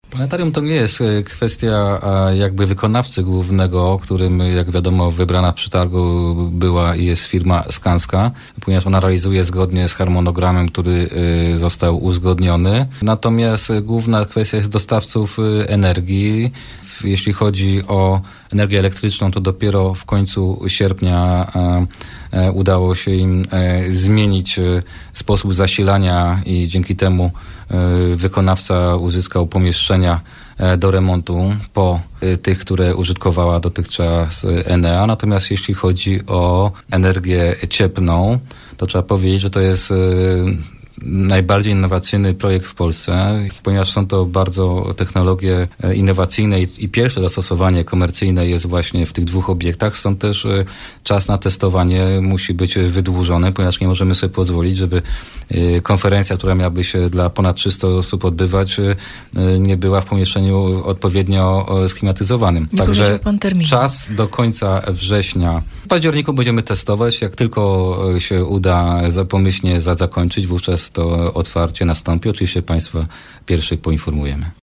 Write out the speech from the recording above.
Planetarium to nie jest kwestia jakby wykonawcy głównego, którym, jak wiadomo, wybrana w przetargu była i jest firma Skanska, ponieważ ona realizuje zgodnie z harmonogramem, który został uzgodniony. Natomiast główna kwestia jest dostawców energii. Jeśli chodzi o energię elektryczną, to dopiero w końcu sierpnia udało się im zmienić sposób zasilania i dzięki temu wykonawca uzyskał pomieszczenia do remontu po tych, które użytkowała dotychczas Enea. Natomiast jeśli chodzi o energię cieplną, to trzeba powiedzieć, że to jest najbardziej innowacyjny projekt w Polsce, ponieważ są to bardzo technologie innowacyjne i pierwsze zastosowanie komercyjne jest właśnie w tych dwóch obiektach. Stąd też czas na testowanie musi być wydłużony, ponieważ nie możemy sobie pozwolić, żeby konferencja, która miałaby się dla ponad 300 osób odbywać, nie była w pomieszczeniu odpowiednio sklimatyzowanym. Także czas do końca września. W październiku będziemy testować. Jak tylko się uda pomyślnie zakończyć, wówczas to otwarcie nastąpi. Oczywiście Państwa pierwszych poinformujemy.